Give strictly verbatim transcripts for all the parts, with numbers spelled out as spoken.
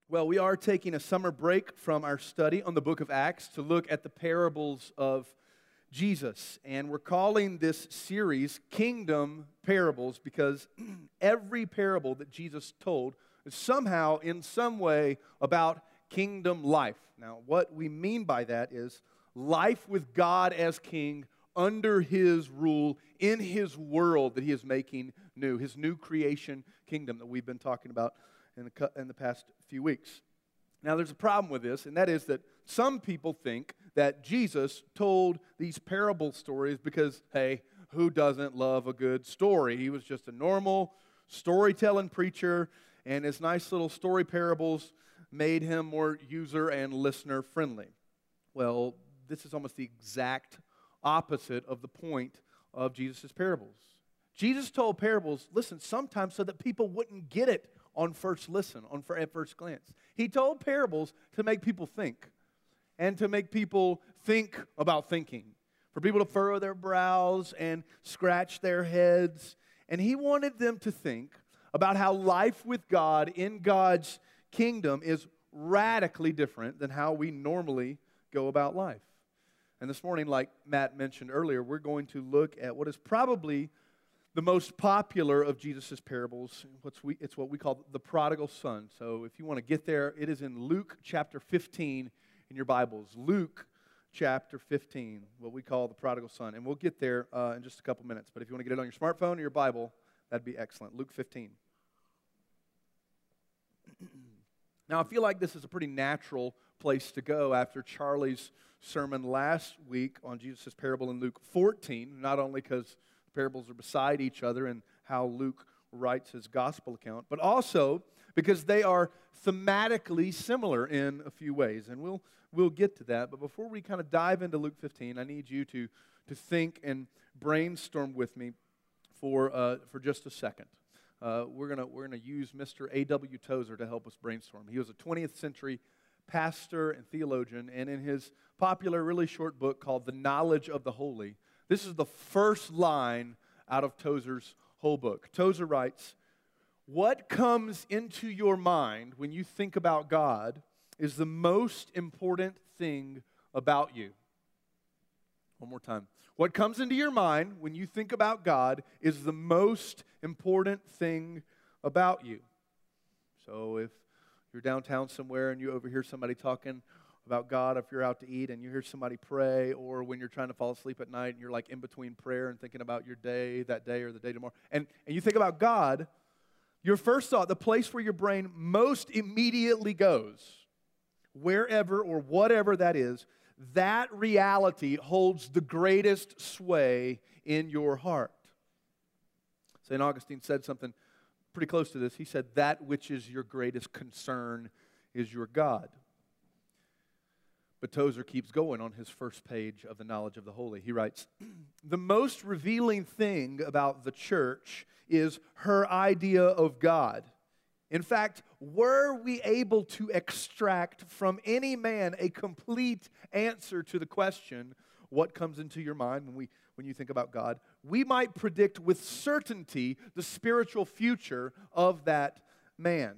Well, we are taking a summer break from our study on the book of Acts to look at the parables of Jesus. And we're calling this series Kingdom Parables because every parable that Jesus told is somehow, in some way, about kingdom life. Now, what we mean by that is life with God as king under His rule in His world that He is making new, His new creation kingdom that we've been talking about in the, in the past few weeks. Now, there's a problem with this, and that is that some people think that Jesus told these parable stories because, hey, who doesn't love a good story? He was just a normal storytelling preacher, and his nice little story parables made him more user and listener friendly. Well, this is almost the exact opposite of the point of Jesus' parables. Jesus told parables, listen, sometimes so that people wouldn't get it on first listen, on at first glance. He told parables to make people think and to make people think about thinking, for people to furrow their brows and scratch their heads. And He wanted them to think about how life with God in God's kingdom is radically different than how we normally go about life. And this morning, like Matt mentioned earlier, we're going to look at what is probably the most popular of Jesus' parables. What's we, it's what we call the prodigal son. So if you want to get there, it is in Luke chapter fifteen in your Bibles. Luke chapter fifteen, what we call the prodigal son. And we'll get there uh, in just a couple minutes. But if you want to get it on your smartphone or your Bible, that'd be excellent. Luke fifteen. Now, I feel like this is a pretty natural place to go after Charlie's sermon last week on Jesus' parable in Luke fourteen, not only because parables are beside each other and how Luke writes his gospel account, but also because they are thematically similar in a few ways, and we'll we'll get to that. But before we kind of dive into Luke fifteen, I need you to to think and brainstorm with me for uh, for just a second. Uh, we're gonna we're gonna use Mister A W Tozer to help us brainstorm. He was a twentieth century pastor and theologian, and in his popular, really short book called The Knowledge of the Holy, this is the first line out of Tozer's whole book. Tozer writes, "What comes into your mind when you think about God is the most important thing about you." One more time. What comes into your mind when you think about God is the most important thing about you. So if you're downtown somewhere and you overhear somebody talking about God, if you're out to eat and you hear somebody pray, or when you're trying to fall asleep at night and you're like in between prayer and thinking about your day, that day or the day tomorrow, and, and you think about God, your first thought, the place where your brain most immediately goes, wherever or whatever that is, that reality holds the greatest sway in your heart. Saint Augustine said something pretty close to this. He said, that which is your greatest concern is your God. But Tozer keeps going on his first page of The Knowledge of the Holy. He writes, the most revealing thing about the church is her idea of God. In fact, were we able to extract from any man a complete answer to the question, what comes into your mind when we when you think about God, we might predict with certainty the spiritual future of that man.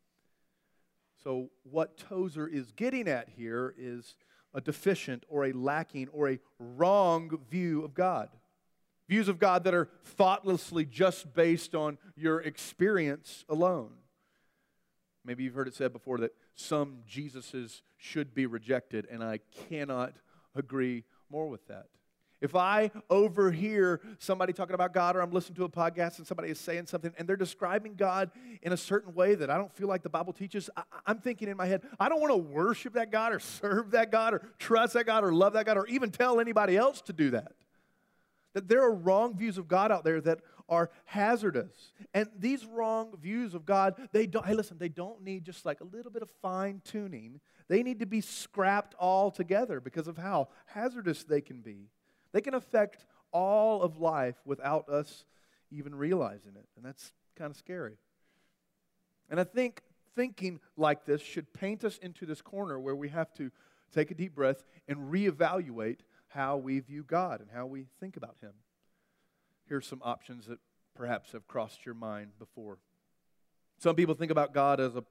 So what Tozer is getting at here is a deficient or a lacking or a wrong view of God. Views of God that are thoughtlessly just based on your experience alone. Maybe you've heard it said before that some Jesuses should be rejected, and I cannot agree more with that. If I overhear somebody talking about God, or I'm listening to a podcast and somebody is saying something and they're describing God in a certain way that I don't feel like the Bible teaches, I, I'm thinking in my head, I don't want to worship that God or serve that God or trust that God or love that God or even tell anybody else to do that. That there are wrong views of God out there that are hazardous. And these wrong views of God, they don't, hey listen, they don't need just like a little bit of fine tuning. They need to be scrapped all together because of how hazardous they can be. They can affect all of life without us even realizing it. And that's kind of scary. And I think thinking like this should paint us into this corner where we have to take a deep breath and reevaluate how we view God and how we think about Him. Here's some options that perhaps have crossed your mind before. Some people think about God as a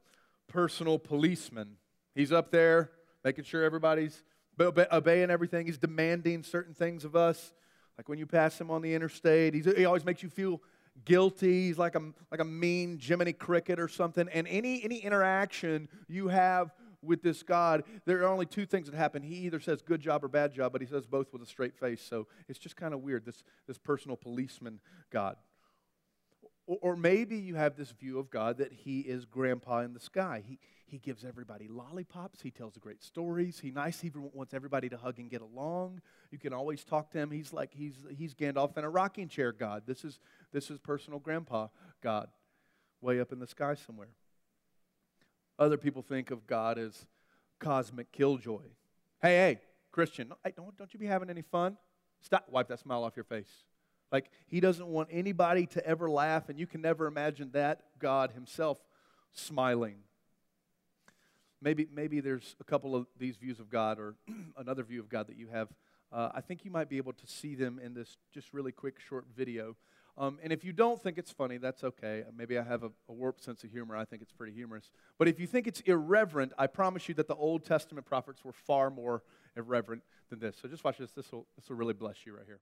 personal policeman. He's up there making sure everybody's obe- obeying everything. He's demanding certain things of us. Like when you pass him on the interstate, he's, he always makes you feel guilty. He's like a, like a mean Jiminy Cricket or something. And any, any interaction you have with this God, there are only two things that happen. He either says good job or bad job, but he says both with a straight face. So it's just kind of weird, this, this personal policeman God. Or, or maybe you have this view of God that he is grandpa in the sky. He, he gives everybody lollipops. He tells great stories. He nice. He wants everybody to hug and get along. You can always talk to him. He's like he's he's Gandalf in a rocking chair God. This is this is personal grandpa God, way up in the sky somewhere. Other people think of God as cosmic killjoy. Hey, hey, Christian, hey, don't, don't you be having any fun? Stop, wipe that smile off your face. Like, he doesn't want anybody to ever laugh, and you can never imagine that God himself smiling. Maybe, maybe there's a couple of these views of God or another view of God that you have. Uh, I think you might be able to see them in this just really quick, short video. Um, and if you don't think it's funny, that's okay. Maybe I have a, a warped sense of humor. I think it's pretty humorous. But if you think it's irreverent, I promise you that the Old Testament prophets were far more irreverent than this. So just watch this. This will this will really bless you right here.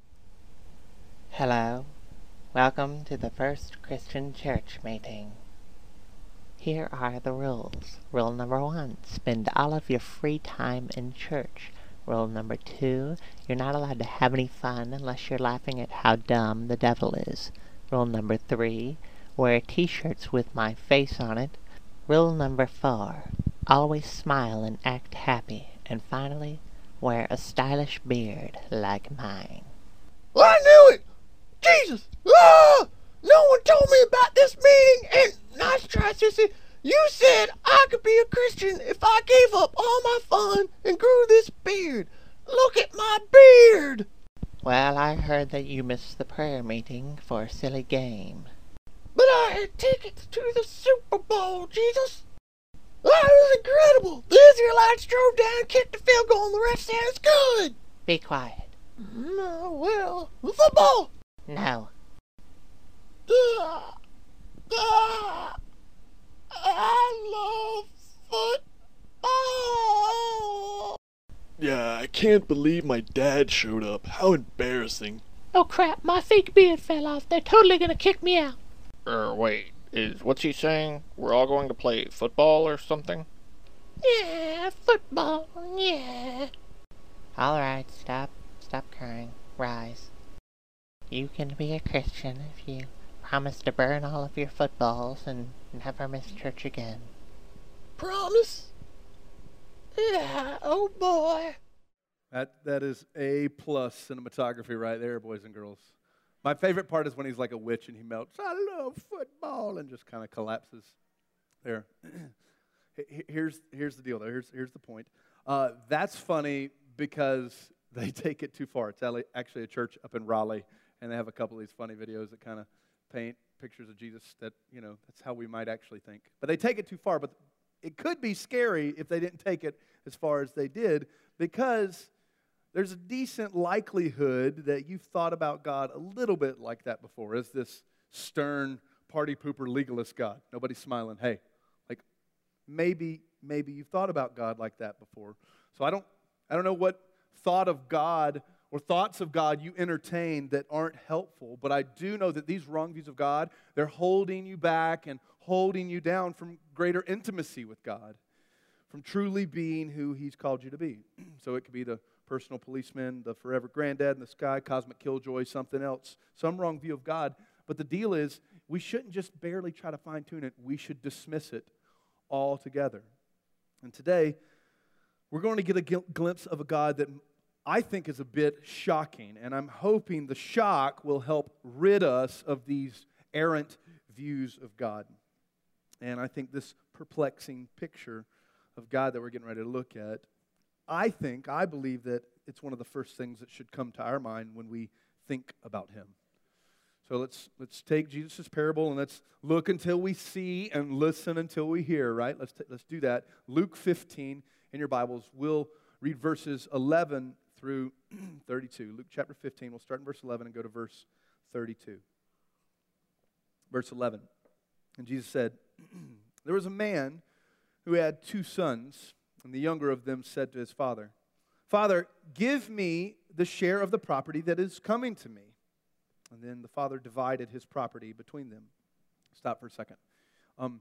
Hello. Welcome to the first Christian church meeting. Here are the rules. Rule number one, spend all of your free time in church. Rule number two, you're not allowed to have any fun unless you're laughing at how dumb the devil is. Rule number three, wear t-shirts with my face on it. Rule number four, always smile and act happy. And finally, wear a stylish beard like mine. I knew it! Jesus! Ah! No one told me about this meeting, and nice try, sissy. You said I could be a Christian if I gave up all my fun and grew this beard. Look at my beard! Well, I heard that you missed the prayer meeting for a silly game. But I had tickets to the Super Bowl, Jesus! That was incredible! The Israelites drove down, kicked the field goal, and the ref said it's good! Be quiet. No, well, the football! No. Ah, ah, I love football! Yeah, I can't believe my dad showed up. How embarrassing. Oh crap, my fake beard fell off. They're totally gonna kick me out. Er, wait, is, what's he saying? We're all going to play football or something? Yeah, football, yeah. All right, stop. Stop crying. Rise. You can be a Christian if you promise to burn all of your footballs and never miss church again. Promise? Yeah, oh boy. That that is A plus cinematography right there, boys and girls. My favorite part is when he's like a witch and he melts. I love football and just kind of collapses. There. here's here's the deal though. Here's here's the point. Uh, that's funny because they take it too far. It's actually a church up in Raleigh, and they have a couple of these funny videos that kind of paint pictures of Jesus that, you know, that's how we might actually think. But they take it too far. But it could be scary if they didn't take it as far as they did, because there's a decent likelihood that you've thought about God a little bit like that before, as this stern party pooper legalist God. Nobody's smiling. Hey, like maybe maybe you've thought about God like that before. So I don't I don't know what thought of God or thoughts of God you entertain that aren't helpful, but I do know that these wrong views of God, they're holding you back and holding you down from greater intimacy with God, from truly being who He's called you to be. So it could be the personal policeman, the forever granddad in the sky, cosmic killjoy, something else, some wrong view of God. But the deal is, we shouldn't just barely try to fine-tune it. We should dismiss it altogether. And today, we're going to get a glimpse of a God that I think is a bit shocking, and I'm hoping the shock will help rid us of these errant views of God. And I think this perplexing picture of God that we're getting ready to look at, I think, I believe that it's one of the first things that should come to our mind when we think about Him. So let's let's take Jesus' parable and let's look until we see and listen until we hear, right? Let's t- let's do that. Luke fifteen in your Bibles. We'll read verses eleven through thirty-two. Luke chapter fifteen. We'll start in verse eleven and go to verse thirty-two. Verse eleven. And Jesus said, there was a man who had two sons, and the younger of them said to his father, Father, give me the share of the property that is coming to me. And then the father divided his property between them. Stop for a second. Um,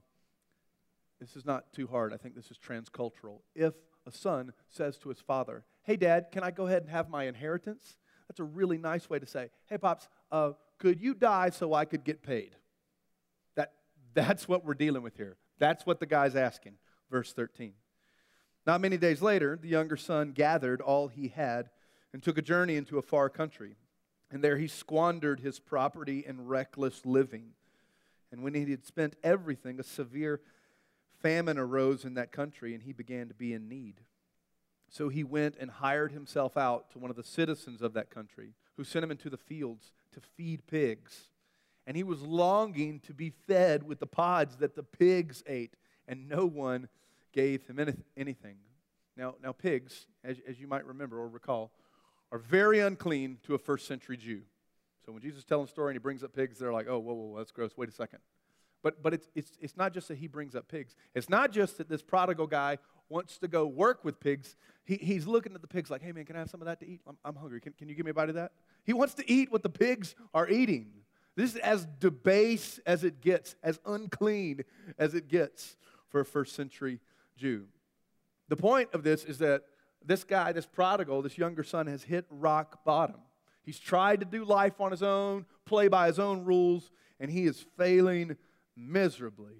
this is not too hard. I think this is transcultural. If a son says to his father, hey, Dad, can I go ahead and have my inheritance? That's a really nice way to say, hey, Pops, uh, could you die so I could get paid? That, that's what we're dealing with here. That's what the guy's asking. Verse thirteen. Not many days later, the younger son gathered all he had and took a journey into a far country. And there he squandered his property in reckless living. And when he had spent everything, a severe famine arose in that country, and he began to be in need. So he went and hired himself out to one of the citizens of that country, who sent him into the fields to feed pigs. And he was longing to be fed with the pods that the pigs ate, and no one gave him anything. Now, now pigs, as, as you might remember or recall, are very unclean to a first century Jew. So when Jesus is telling a story and he brings up pigs, they're like, oh, whoa, whoa, whoa, that's gross. Wait a second. But but it's, it's, it's not just that he brings up pigs. It's not just that this prodigal guy wants to go work with pigs. He, he's looking at the pigs like, hey, man, can I have some of that to eat? I'm, I'm hungry. Can, can you give me a bite of that? He wants to eat what the pigs are eating. This is as debased as it gets, as unclean as it gets for a first century Jew. The point of this is that this guy, this prodigal, this younger son, has hit rock bottom. He's tried to do life on his own, play by his own rules, and he is failing miserably.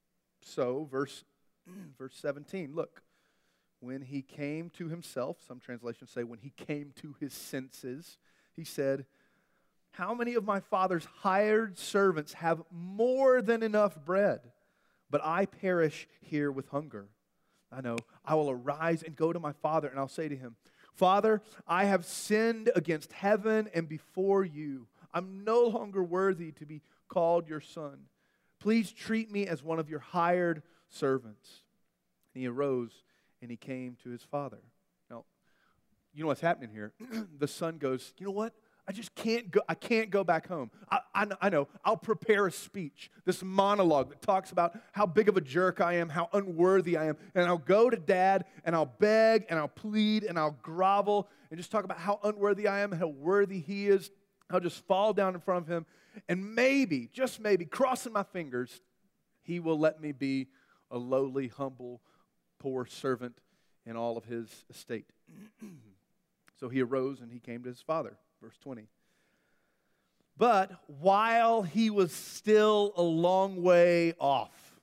So, verse, verse seventeen, look. When he came to himself, some translations say when he came to his senses, he said, how many of my father's hired servants have more than enough bread, but I perish here with hunger? I know, I will arise and go to my father, and I'll say to him, Father, I have sinned against heaven and before you. I'm no longer worthy to be called your son. Please treat me as one of your hired servants. And he arose and he came to his father. Now, you know what's happening here? The son goes, you know what? I just can't go, I can't go back home. I, I, I know, I'll prepare a speech, this monologue that talks about how big of a jerk I am, how unworthy I am, and I'll go to Dad, and I'll beg, and I'll plead, and I'll grovel, and just talk about how unworthy I am, and how worthy he is. I'll just fall down in front of him, and maybe, just maybe, crossing my fingers, he will let me be a lowly, humble, poor servant in all of his estate. So he arose, and he came to his father. Verse twenty. But while he was still a long way off,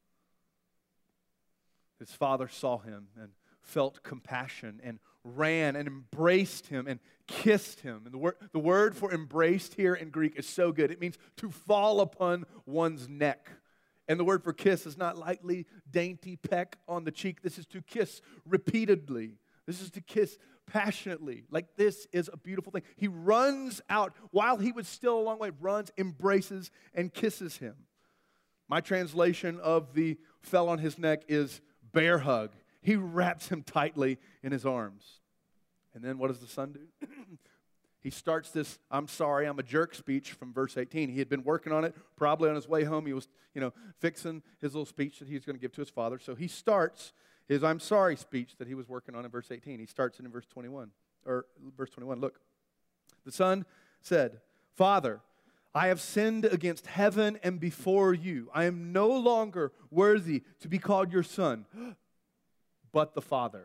his father saw him and felt compassion and ran and embraced him and kissed him. And the word, the word for embraced here in Greek is so good. It means to fall upon one's neck. And the word for kiss is not lightly dainty peck on the cheek. This is to kiss repeatedly. This is to kiss passionately. Like, this is a beautiful thing. He runs out while he was still a long way, runs, embraces, and kisses him. My translation of the fell on his neck is bear hug. He wraps him tightly in his arms. And then what does the son do? He starts this, I'm sorry, I'm a jerk speech from verse eighteen. He had been working on it, probably on his way home. He was, you know, fixing his little speech that he was going to give to his father. So he starts his I'm sorry speech that he was working on in verse eighteen. He starts it in verse twenty-one, or verse twenty-one. Look, the son said, Father, I have sinned against heaven and before you. I am no longer worthy to be called your son, but the father.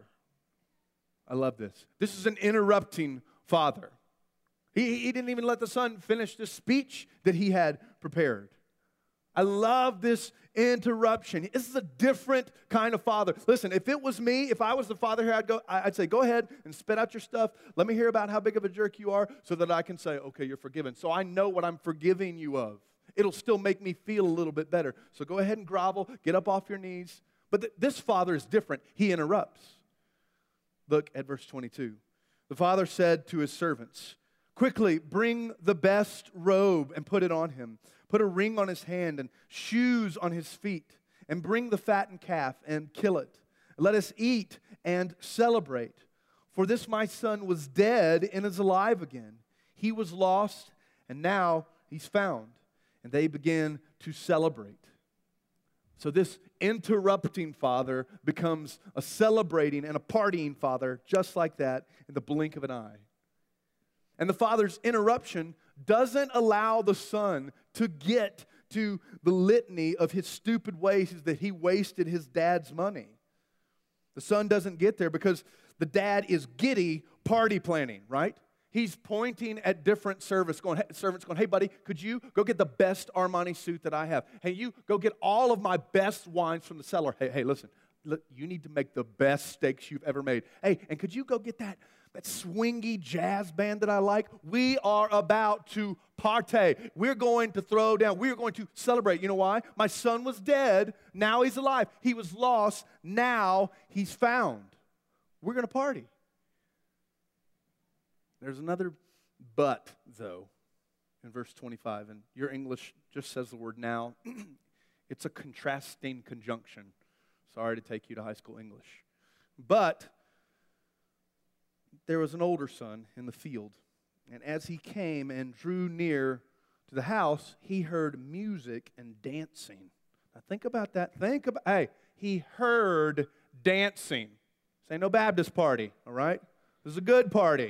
I love this. This is an interrupting father. He, he didn't even let the son finish the speech that he had prepared. I love this interruption. This is a different kind of father. Listen, if it was me, if I was the father here, I'd go. I'd say, go ahead and spit out your stuff. Let me hear about how big of a jerk you are so that I can say, okay, you're forgiven. So I know what I'm forgiving you of. It'll still make me feel a little bit better. So go ahead and grovel, get up off your knees. But th- this father is different. He interrupts. Look at verse twenty-two. The father said to his servants, quickly bring the best robe and put it on him. Put a ring on his hand and shoes on his feet, and bring the fattened calf and kill it. Let us eat and celebrate. For this my son was dead and is alive again. He was lost and now he's found. And they began to celebrate. So this interrupting father becomes a celebrating and a partying father, just like that, in the blink of an eye. And the father's interruption doesn't allow the son to get to the litany of his stupid ways that he wasted his dad's money. The son doesn't get there because the dad is giddy party planning, right? He's pointing at different servants going, hey, servants going, hey, buddy, could you go get the best Armani suit that I have? Hey, you go get all of my best wines from the cellar. Hey, hey, listen, look, you need to make the best steaks you've ever made. Hey, and could you go get that, that swingy jazz band that I like? We are about to partay. We're going to throw down. We're going to celebrate. You know why? My son was dead. Now he's alive. He was lost. Now he's found. We're going to party. There's another but, though, in verse twenty-five. And your English just says the word now. It's a contrasting conjunction. Sorry to take you to high school English. But there was an older son in the field. And as he came and drew near to the house, he heard music and dancing. Now think about that. Think about, hey, he heard dancing. This ain't no Baptist party, all right? This is a good party.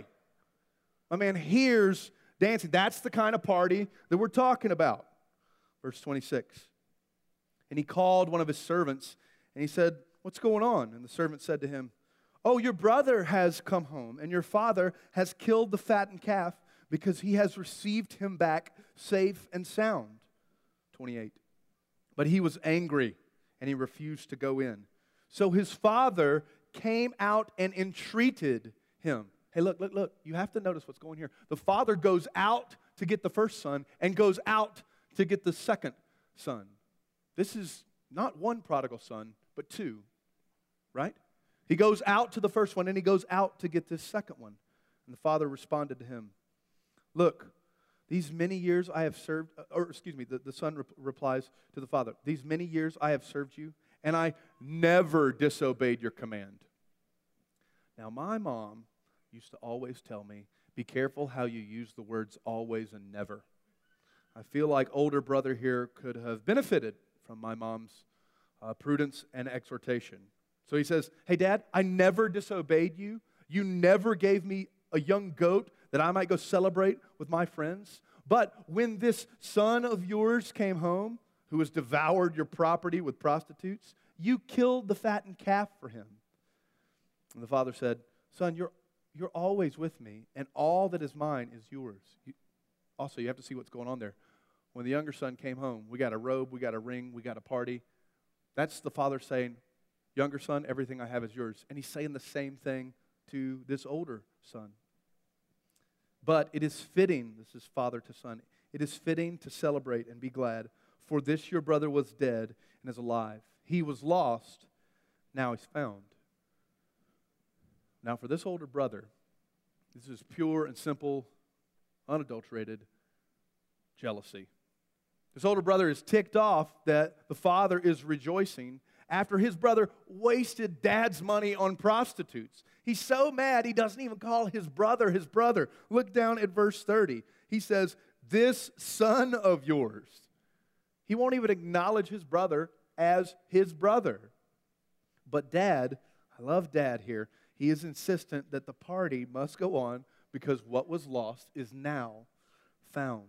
My man hears dancing. That's the kind of party that we're talking about. Verse twenty-six. And he called one of his servants, and he said, what's going on? And the servant said to him, oh, your brother has come home, and your father has killed the fattened calf because he has received him back safe and sound. twenty-eight. But he was angry, and he refused to go in. So his father came out and entreated him. Hey, look, look, look. You have to notice what's going here. The father goes out to get the first son and goes out to get the second son. This is not one prodigal son, but two, right? He goes out to the first one and he goes out to get this second one. And the father responded to him, look, these many years I have served, or excuse me, the, the son re- replies to the father, these many years I have served you and I never disobeyed your command. Now my mom used to always tell me, be careful how you use the words always and never. I feel like older brother here could have benefited from my mom's uh, prudence and exhortation. So he says, hey, Dad, I never disobeyed you. You never gave me a young goat that I might go celebrate with my friends. But when this son of yours came home, who has devoured your property with prostitutes, you killed the fattened calf for him. And the father said, son, you're, you're always with me, and all that is mine is yours. You, also, you have to see what's going on there. When the younger son came home, we got a robe, we got a ring, we got a party. That's the father saying, younger son, everything I have is yours. And he's saying the same thing to this older son. But it is fitting, this is father to son, it is fitting to celebrate and be glad, for this your brother was dead and is alive. He was lost, now he's found. Now for this older brother, this is pure and simple, unadulterated jealousy. This older brother is ticked off that the father is rejoicing after his brother wasted dad's money on prostitutes. He's so mad he doesn't even call his brother his brother. Look down at verse thirty. He says, this son of yours. He won't even acknowledge his brother as his brother. But dad, I love dad here, he is insistent that the party must go on because what was lost is now found.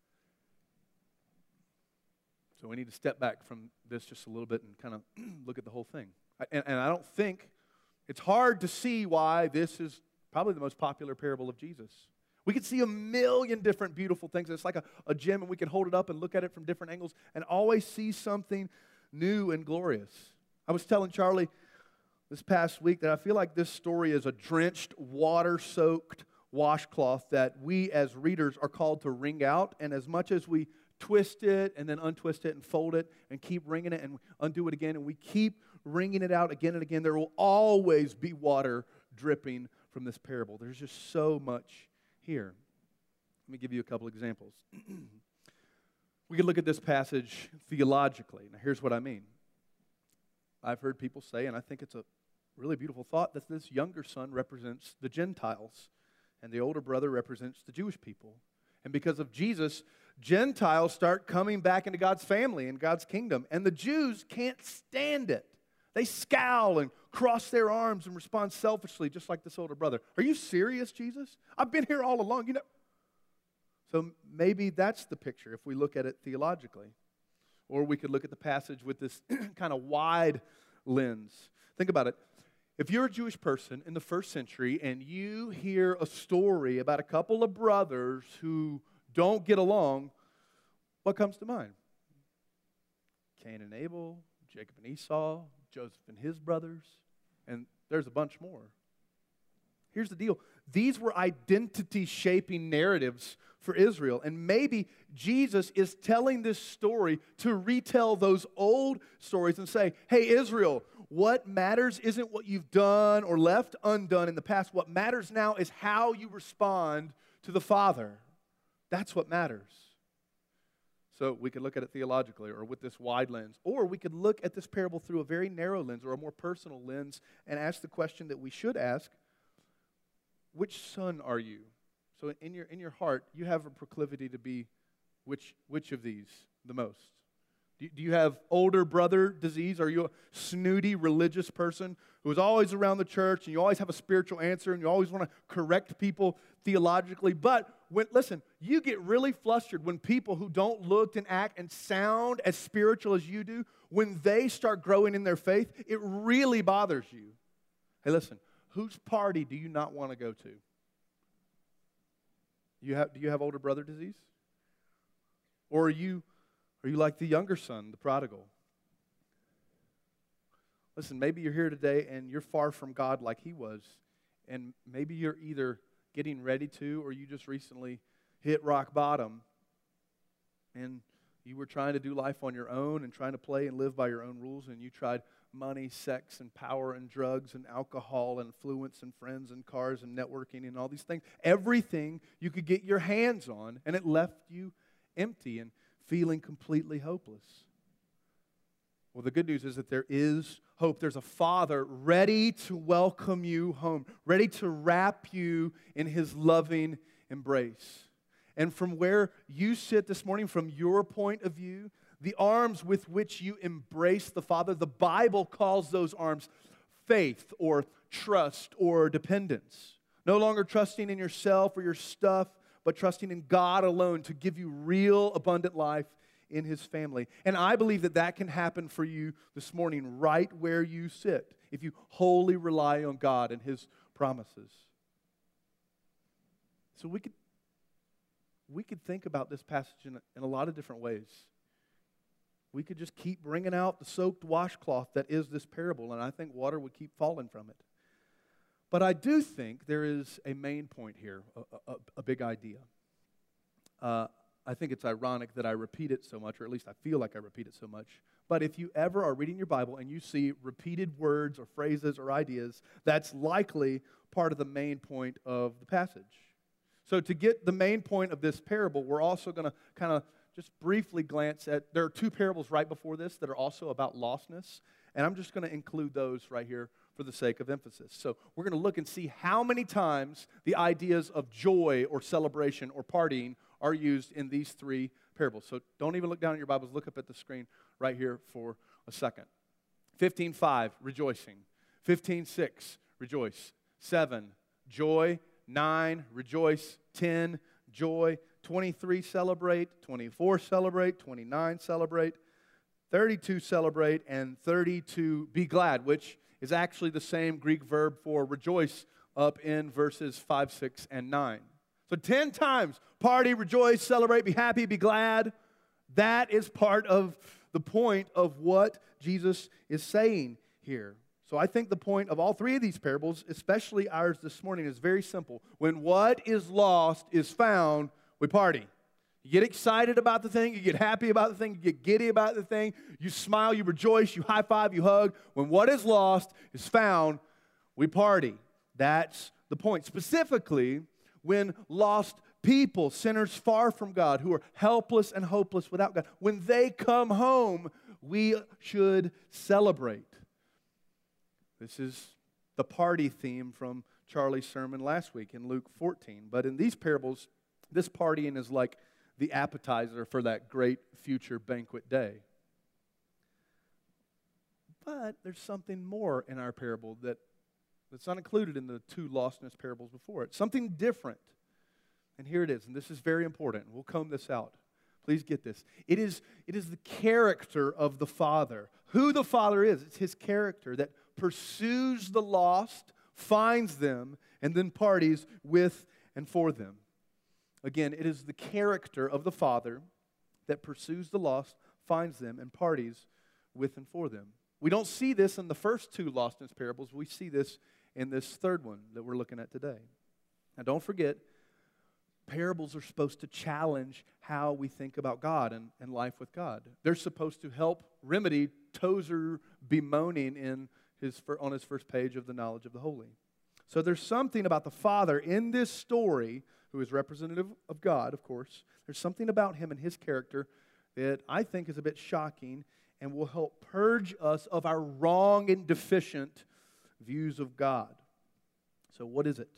So we need to step back from this just a little bit and kind of look at the whole thing. And, and I don't think, it's hard to see why this is probably the most popular parable of Jesus. We could see a million different beautiful things. It's like a, a gem, and we can hold it up and look at it from different angles and always see something new and glorious. I was telling Charlie this past week that I feel like this story is a drenched, water-soaked washcloth that we as readers are called to wring out. And as much as we twist it and then untwist it and fold it and keep wringing it and undo it again, and we keep wringing it out again and again, there will always be water dripping from this parable. There's just so much here. Let me give you a couple examples. We could look at this passage theologically. Now, here's what I mean. I've heard people say, and I think it's a really beautiful thought, that this younger son represents the Gentiles, and the older brother represents the Jewish people. And because of Jesus Gentiles start coming back into God's family and God's kingdom, and the Jews can't stand it. They scowl and cross their arms and respond selfishly, just like this older brother. Are you serious, Jesus? I've been here all along. You know. So maybe that's the picture if we look at it theologically. Or we could look at the passage with this kind of wide lens. Think about it. If you're a Jewish person in the first century and you hear a story about a couple of brothers who don't get along, what comes to mind? Cain and Abel, Jacob and Esau, Joseph and his brothers, and there's a bunch more. Here's the deal. These were identity-shaping narratives for Israel, and maybe Jesus is telling this story to retell those old stories and say, hey, Israel, what matters isn't what you've done or left undone in the past. What matters now is how you respond to the Father. That's what matters. So we could look at it theologically or with this wide lens, or we could look at this parable through a very narrow lens or a more personal lens and ask the question that we should ask, which son are you? So in your in your heart, you have a proclivity to be which which of these the most? Do, do you have older brother disease? Are you a snooty religious person who is always around the church and you always have a spiritual answer and you always want to correct people theologically? But when listen, you get really flustered when people who don't look and act and sound as spiritual as you do, when they start growing in their faith, it really bothers you. Hey, listen, whose party do you not want to go to? You have, do you have older brother disease? Or are you, are you like the younger son, the prodigal? Listen, maybe you're here today and you're far from God like he was. And maybe you're either getting ready to or you just recently hit rock bottom. And you were trying to do life on your own and trying to play and live by your own rules. And you tried money, sex, and power, and drugs, and alcohol, and influence, and friends, and cars, and networking, and all these things. Everything you could get your hands on, and it left you empty and feeling completely hopeless. Well, the good news is that there is hope. There's a Father ready to welcome you home, ready to wrap you in His loving embrace. And from where you sit this morning, from your point of view, the arms with which you embrace the Father, the Bible calls those arms faith or trust or dependence. No longer trusting in yourself or your stuff, but trusting in God alone to give you real abundant life in His family. And I believe that that can happen for you this morning right where you sit if you wholly rely on God and His promises. So we could, we could think about this passage in a, in a lot of different ways. We could just keep bringing out the soaked washcloth that is this parable, and I think water would keep falling from it. But I do think there is a main point here, a, a, a big idea. Uh, I think it's ironic that I repeat it so much, or at least I feel like I repeat it so much. But if you ever are reading your Bible and you see repeated words or phrases or ideas, that's likely part of the main point of the passage. So to get the main point of this parable, we're also going to kind of just briefly glance at, there are two parables right before this that are also about lostness, and I'm just going to include those right here for the sake of emphasis. So we're going to look and see how many times the ideas of joy or celebration or partying are used in these three parables. So don't even look down at your Bibles, look up at the screen right here for a second. fifteen five, rejoicing. fifteen six, rejoice. seven, joy. nine, rejoice. ten, joy. twenty-three, celebrate. twenty-four, celebrate. twenty-nine, celebrate. thirty-two, celebrate. And thirty-two, be glad, which is actually the same Greek verb for rejoice up in verses five, six, and nine. So ten times, party, rejoice, celebrate, be happy, be glad. That is part of the point of what Jesus is saying here. So I think the point of all three of these parables, especially ours this morning, is very simple. When what is lost is found, we party. You get excited about the thing, you get happy about the thing, you get giddy about the thing, you smile, you rejoice, you high five, you hug. When what is lost is found, we party. That's the point. Specifically, when lost people, sinners far from God, who are helpless and hopeless without God, when they come home, we should celebrate. This is the party theme from Charlie's sermon last week in Luke fourteen. But in these parables, this partying is like the appetizer for that great future banquet day. But there's something more in our parable that, that's not included in the two lostness parables before it. Something different. And here it is, and this is very important. We'll comb this out. Please get this. It is, it is the character of the Father. Who the Father is, it's His character that pursues the lost, finds them, and then parties with and for them. Again, it is the character of the Father that pursues the lost, finds them, and parties with and for them. We don't see this in the first two lostness parables. We see this in this third one that we're looking at today. Now, don't forget, parables are supposed to challenge how we think about God and, and life with God. They're supposed to help remedy Tozer bemoaning in his, on his first page of the knowledge of the holy. So there's something about the Father in this story, who is representative of God, of course. There's something about Him and His character that I think is a bit shocking and will help purge us of our wrong and deficient views of God. So what is it?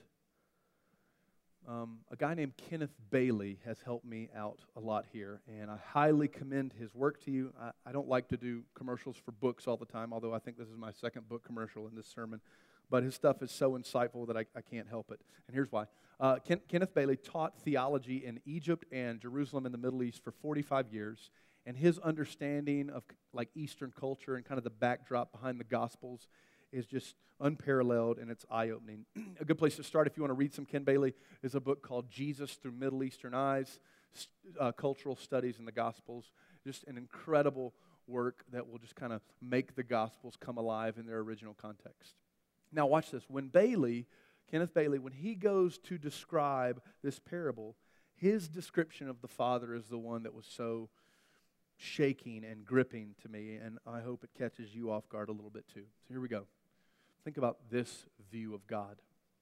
Um, a guy named Kenneth Bailey has helped me out a lot here, and I highly commend his work to you. I, I don't like to do commercials for books all the time, although I think this is my second book commercial in this sermon. But his stuff is so insightful that I, I can't help it. And here's why. Uh, Ken, Kenneth Bailey taught theology in Egypt and Jerusalem in the Middle East for forty-five years. And his understanding of like Eastern culture and kind of the backdrop behind the Gospels is just unparalleled, and it's eye-opening. A good place to start if you want to read some Ken Bailey is a book called Jesus Through Middle Eastern Eyes, uh, Cultural Studies in the Gospels. Just an incredible work that will just kind of make the Gospels come alive in their original context. Now watch this. When Bailey, Kenneth Bailey, when he goes to describe this parable, his description of the Father is the one that was so shaking and gripping to me, and I hope it catches you off guard a little bit too. So here we go. Think about this view of God.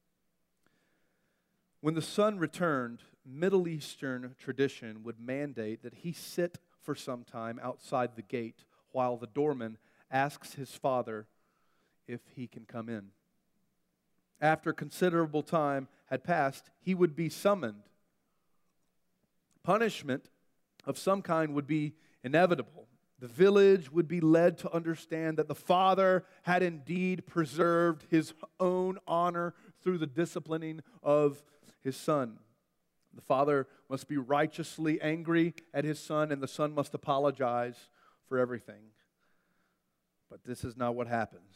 When the Son returned, Middle Eastern tradition would mandate that he sit for some time outside the gate while the doorman asks his father if he can come in. After considerable time had passed, he would be summoned. Punishment of some kind would be inevitable. The village would be led to understand that the Father had indeed preserved His own honor through the disciplining of His Son. The Father must be righteously angry at His Son, and the Son must apologize for everything. But this is not what happens.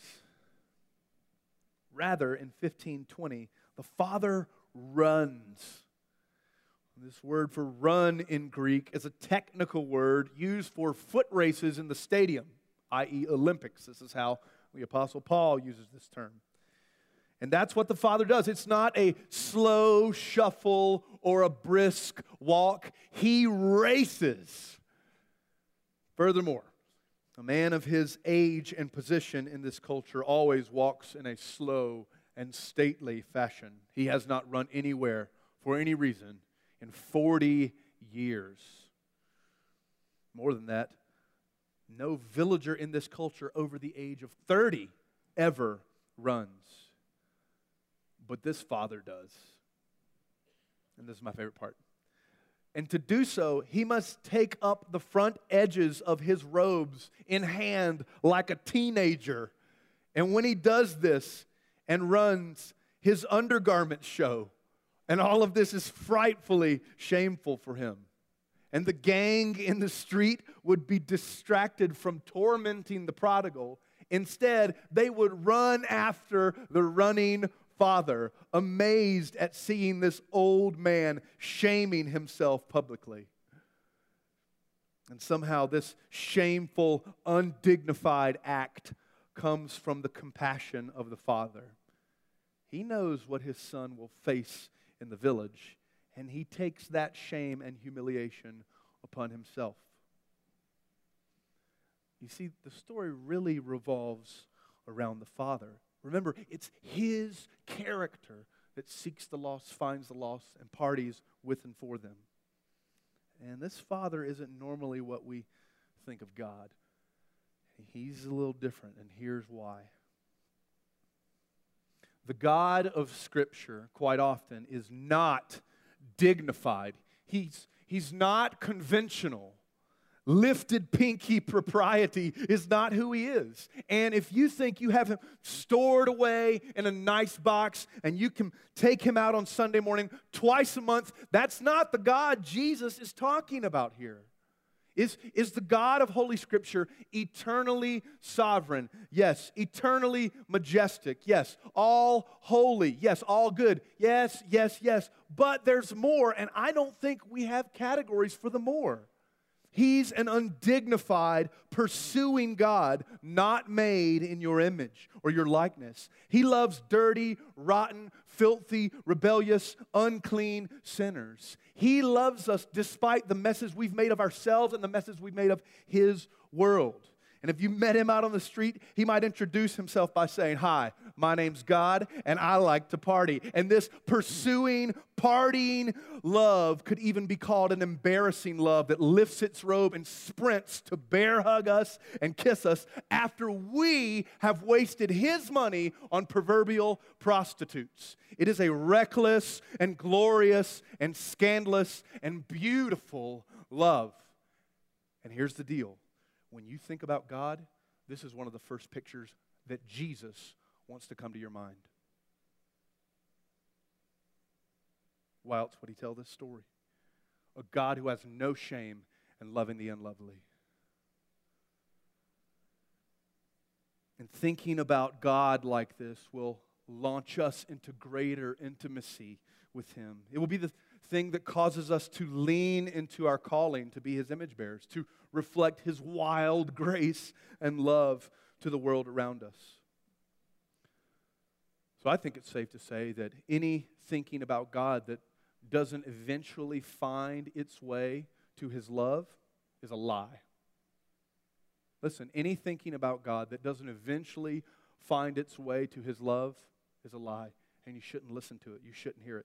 Rather, in fifteen twenty, the Father runs. This word for run in Greek is a technical word used for foot races in the stadium, that is Olympics. This is how the Apostle Paul uses this term. And that's what the Father does. It's not a slow shuffle or a brisk walk. He races. Furthermore, a man of his age and position in this culture always walks in a slow and stately fashion. He has not run anywhere for any reason in forty years. More than that, no villager in this culture over the age of thirty ever runs. But this Father does. And this is my favorite part. And to do so, he must take up the front edges of his robes in hand like a teenager. And when he does this and runs, his undergarments show. And all of this is frightfully shameful for him. And the gang in the street would be distracted from tormenting the prodigal. Instead, they would run after the running Father, amazed at seeing this old man shaming himself publicly. And somehow this shameful, undignified act comes from the compassion of the Father. He knows what his son will face in the village, and he takes that shame and humiliation upon himself. You see, the story really revolves around the Father. Remember, it's His character that seeks the lost, finds the lost, and parties with and for them. And this Father isn't normally what we think of God. He's a little different, and here's why. The God of Scripture, quite often, is not dignified. He's, He's not conventional. Lifted pinky propriety is not who he is. And if you think you have him stored away in a nice box and you can take him out on Sunday morning twice a month, that's not the God Jesus is talking about here. Is, is the God of Holy Scripture eternally sovereign? Yes. Eternally majestic? Yes. All holy? Yes. All good? Yes, yes, yes. But there's more, and I don't think we have categories for the more. He's an undignified, pursuing God, not made in your image or your likeness. He loves dirty, rotten, filthy, rebellious, unclean sinners. He loves us despite the messes we've made of ourselves and the messes we've made of His world. And if you met him out on the street, he might introduce himself by saying, "Hi, my name's God, and I like to party." And this pursuing, partying love could even be called an embarrassing love that lifts its robe and sprints to bear hug us and kiss us after we have wasted his money on proverbial prostitutes. It is a reckless and glorious and scandalous and beautiful love. And here's the deal. When you think about God, this is one of the first pictures that Jesus wants to come to your mind. Why else would he tell this story? A God who has no shame in loving the unlovely. And thinking about God like this will launch us into greater intimacy with him. It will be the thing that causes us to lean into our calling to be his image bearers, to reflect his wild grace and love to the world around us. So I think it's safe to say that any thinking about God that doesn't eventually find its way to his love is a lie. Listen, any thinking about God that doesn't eventually find its way to his love is a lie, and you shouldn't listen to it. You shouldn't hear it.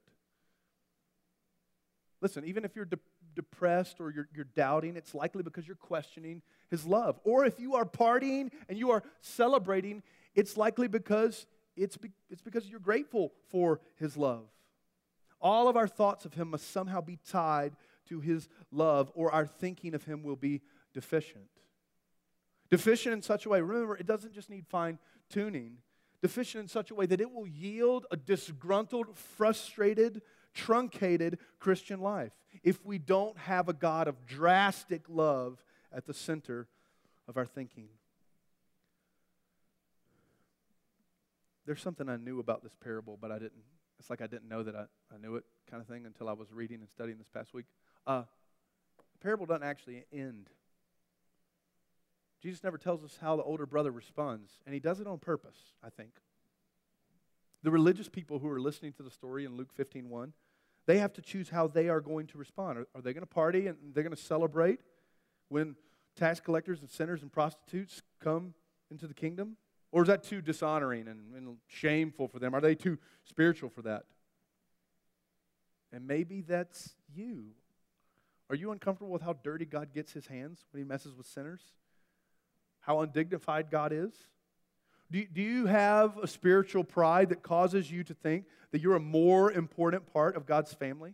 Listen, even if you're de- depressed or you're, you're doubting, it's likely because you're questioning his love. Or if you are partying and you are celebrating, it's likely because it's, be- it's because you're grateful for his love. All of our thoughts of him must somehow be tied to his love, or our thinking of him will be deficient. Deficient in such a way, remember, it doesn't just need fine-tuning. Deficient in such a way that it will yield a disgruntled, frustrated, truncated Christian life if we don't have a God of drastic love at the center of our thinking. There's something I knew about this parable, but I didn't, it's like I didn't know that I, I knew it kind of thing until I was reading and studying this past week. Uh, the parable doesn't actually end. Jesus never tells us how the older brother responds, and he does it on purpose, I think. The religious people who are listening to the story in Luke fifteen one, they have to choose how they are going to respond. Are, are they going to party and they're going to celebrate when tax collectors and sinners and prostitutes come into the kingdom? Or is that too dishonoring and, and shameful for them? Are they too spiritual for that? And maybe that's you. Are you uncomfortable with how dirty God gets his hands when he messes with sinners? How undignified God is? Do, do you have a spiritual pride that causes you to think that you're a more important part of God's family?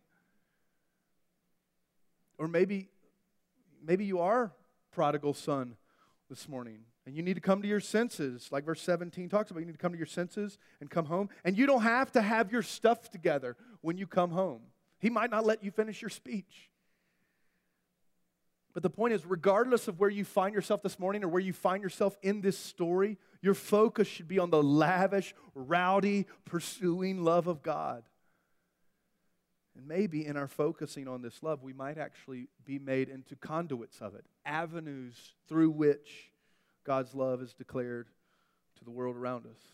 Or maybe, maybe you are prodigal son this morning, and you need to come to your senses, like verse seventeen talks about. You need to come to your senses and come home. And you don't have to have your stuff together when you come home. He might not let you finish your speech. But the point is, regardless of where you find yourself this morning or where you find yourself in this story, your focus should be on the lavish, rowdy, pursuing love of God. And maybe in our focusing on this love, we might actually be made into conduits of it, avenues through which God's love is declared to the world around us.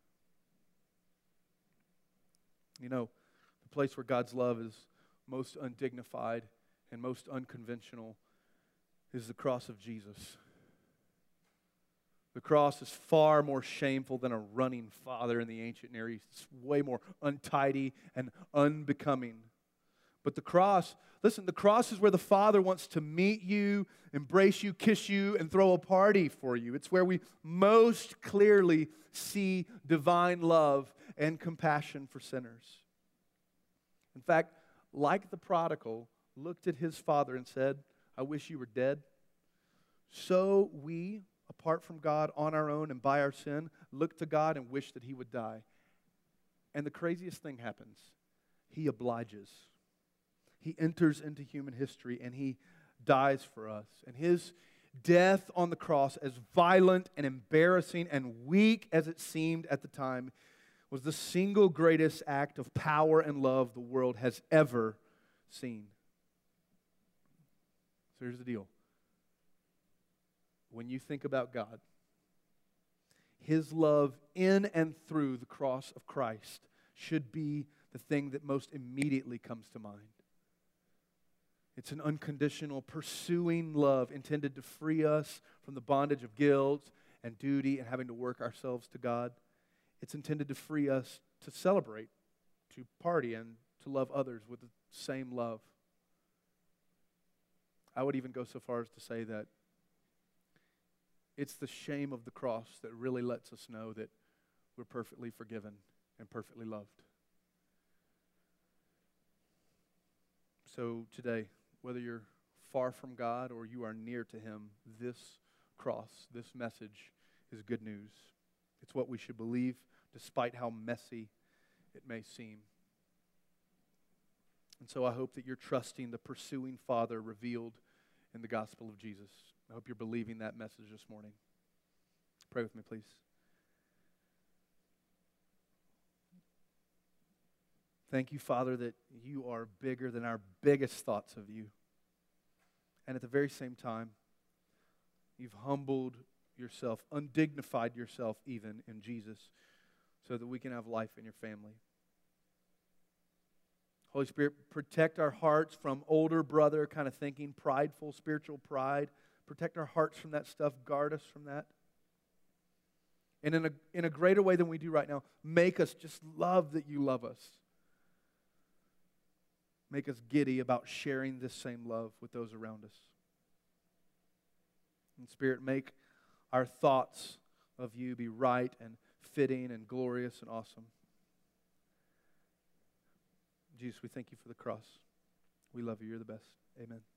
You know, the place where God's love is most undignified and most unconventional is the cross of Jesus. The cross is far more shameful than a running father in the ancient Near East. It's way more untidy and unbecoming. But the cross, listen, the cross is where the Father wants to meet you, embrace you, kiss you, and throw a party for you. It's where we most clearly see divine love and compassion for sinners. In fact, like the prodigal, looked at his Father and said, I wish you were dead, so we, apart from God, on our own and by our sin, look to God and wish that he would die. And the craziest thing happens. He obliges. He enters into human history and he dies for us. And his death on the cross, as violent and embarrassing and weak as it seemed at the time, was the single greatest act of power and love the world has ever seen. So here's the deal. When you think about God, his love in and through the cross of Christ should be the thing that most immediately comes to mind. It's an unconditional, pursuing love intended to free us from the bondage of guilt and duty and having to work ourselves to God. It's intended to free us to celebrate, to party, and to love others with the same love. I would even go so far as to say that it's the shame of the cross that really lets us know that we're perfectly forgiven and perfectly loved. So today, whether you're far from God or you are near to him, this cross, this message is good news. It's what we should believe despite how messy it may seem. And so I hope that you're trusting the pursuing Father revealed in the gospel of Jesus. I hope you're believing that message this morning. Pray with me, please. Thank you, Father, that you are bigger than our biggest thoughts of you. And at the very same time, you've humbled yourself, undignified yourself even in Jesus, so that we can have life in your family. Holy Spirit, protect our hearts from older brother kind of thinking, prideful, spiritual pride. Protect our hearts from that stuff. Guard us from that. And in a, in a greater way than we do right now, make us just love that you love us. Make us giddy about sharing this same love with those around us. And Spirit, make our thoughts of you be right and fitting and glorious and awesome. Jesus, we thank you for the cross. We love you. You're the best. Amen.